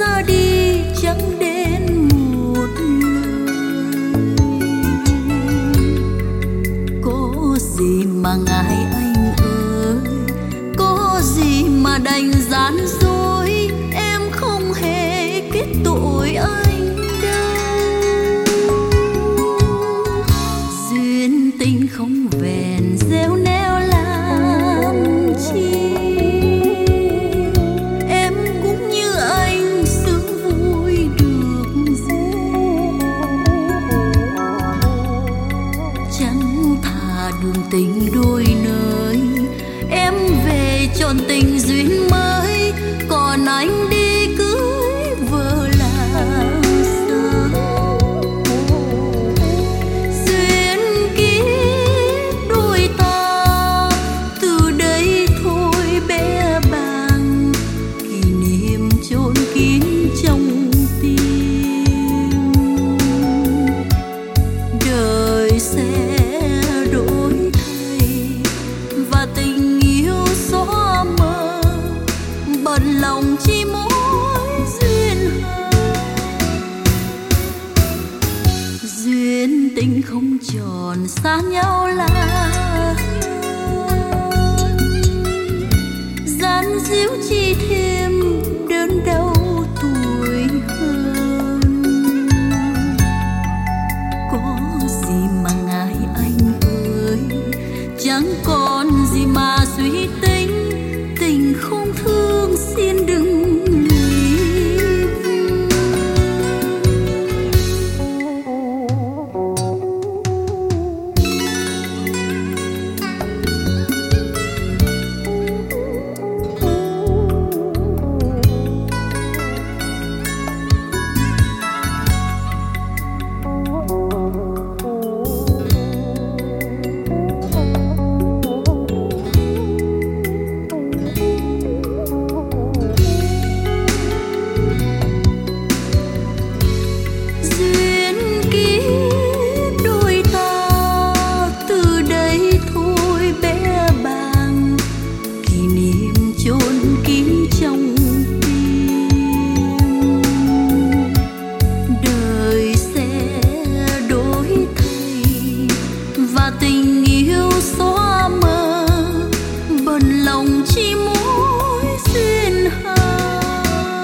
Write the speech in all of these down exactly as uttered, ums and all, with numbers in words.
ra đi chẳng đến một lời. Có gì mà ngại anh ơi, có gì mà đành gian dối, em không hề kết tội anh đâu. Duyên tình không vẹn gieo neo làm chi, em cũng như anh sướng vui được gì. Chẳng thà đường tình đôi nơi, em về chọn tình duyên mới, còn anh đi cưới vợ làm sao. Duyên kiếp đôi ta từ đây thôi bé bàng, kỷ niệm chôn kín trong tim. Đời sẽ đổi thay và tình yêu xóa mờ, bận lòng chỉ mỗi duyên hờ. Duyên tình không tròn xa nhau là gian díu chi thêm đớn đau tuổi hơn. Có gì mà ngại anh ơi, chẳng còn gì mà suy tính, tình không thương xin đừng ly vương. Duyên kiếp đôi ta từ đây thôi bé bàng, kỷ niệm chôn kín trong tim. Đời sẽ đổi thay và tình yêu xóa mờ, bận lòng chỉ mỗi duyên hờ.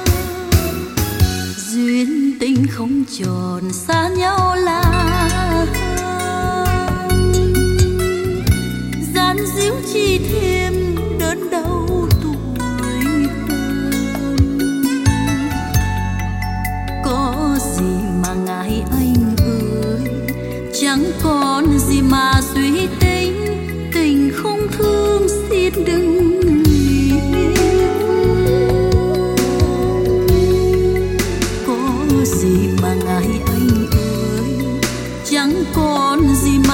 Duyên tình không tròn xa nhau là gian díu chi thêm đớn đau tuổi hơn. Có gì mà ngại anh ơi, chẳng còn gì mà suy tính, tình không thương xin đừng ly vương. Có gì mà ngại anh ơi, chẳng còn gì mà